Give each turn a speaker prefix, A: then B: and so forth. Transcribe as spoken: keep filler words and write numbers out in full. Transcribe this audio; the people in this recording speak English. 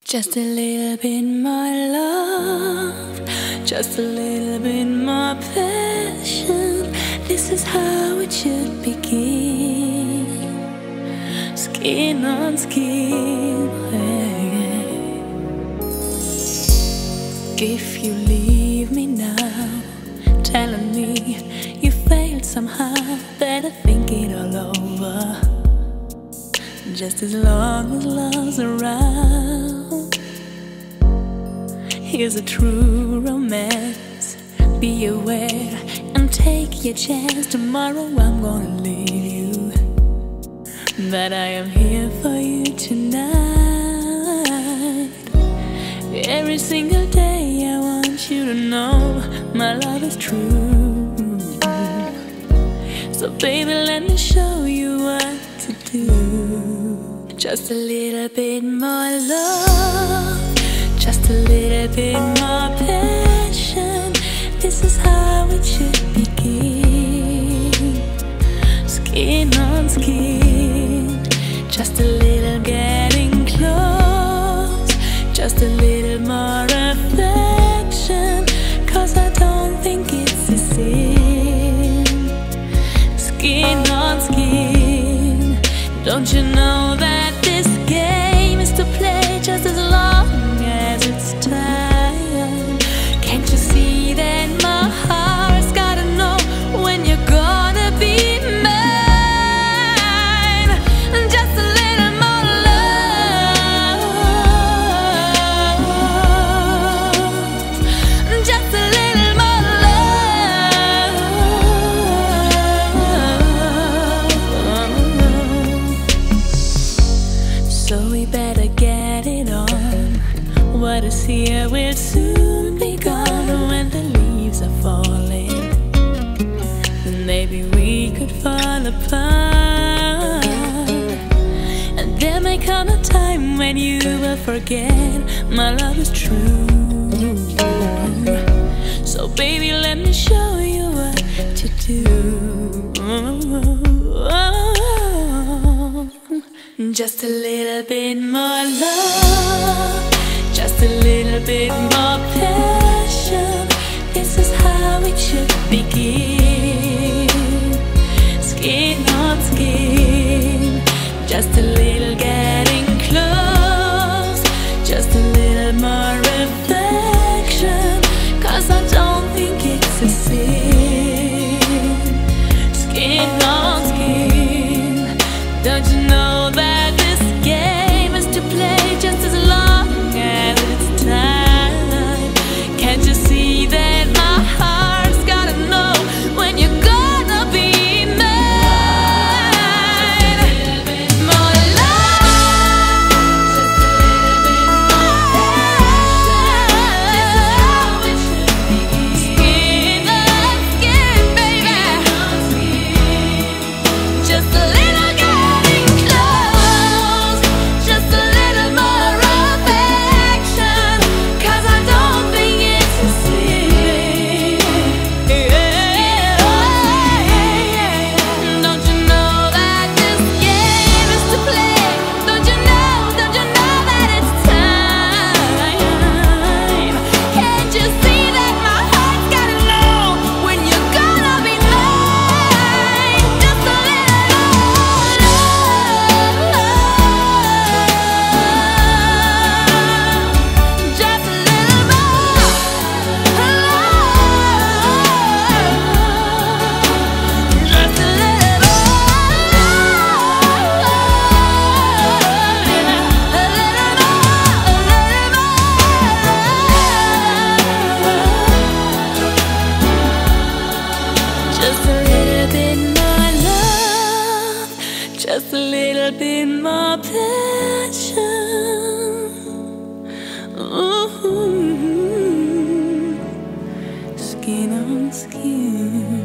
A: Just a little bit more love, just a little bit more passion. This is how it should begin. Skin on skin. If you leave me now, telling me you failed somehow, better think it all over. Just as long as love's around, here's a true romance. Be aware and take your chance. Tomorrow I'm gonna leave you, but I am here for you tonight. Every single day I want you to know my love is true. So baby, let me show you what to do. Just a little bit more love, just a little bit more passion. This is how it should begin. Skin on skin, just a little getting close, just a little more affection. Cause I don't think it's a sin. Skin on skin, don't you know that this game is to play just as long as it's time? Can't you see that my heart's gotta know when you're gonna be mine? Just a little more love, just a little more love. So we better get it on. What is here will soon be gone. When the leaves are falling, then maybe we could fall apart. And there may come a time when you will forget my love is true. So baby, let me show you what to do. Just a little bit more love, just a little bit more passion. This is how it should begin. Skin on skin, just a little getting close, just a little more affection. Cause I don't think it's a sin. Skin on skin, don't you know that this game is to play just as long as it's time? Can't you see that my heart's gotta know when you're gonna be mine? More love, just a little bit more passion. Skin on skin, baby. Just a little getting close, just a little more affection. Cause I don't think it's a sin. Don't you know that this game is to play? Don't you know, don't you know that it's time? Can't you see that my heart's gotta know when you're gonna be mine? Just a little love, just a little more love, just a little just a little bit more love, just a little bit more passion. Ooh, skin on skin.